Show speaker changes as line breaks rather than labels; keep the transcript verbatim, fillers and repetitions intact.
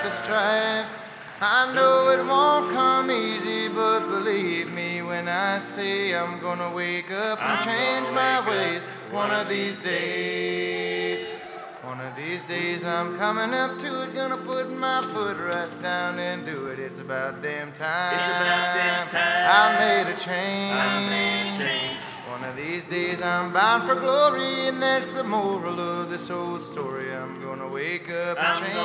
the strife. I know it won't come easy, but believe me when I say I'm gonna wake up and change my ways one of these days. One of these days I'm coming up to it, gonna put my foot right down and do it. It's about damn time.
It's about damn time.
I made a change.
I made a change.
One of these days I'm bound for glory, and that's the moral of this old story. I'm gonna wake up and
I'm
change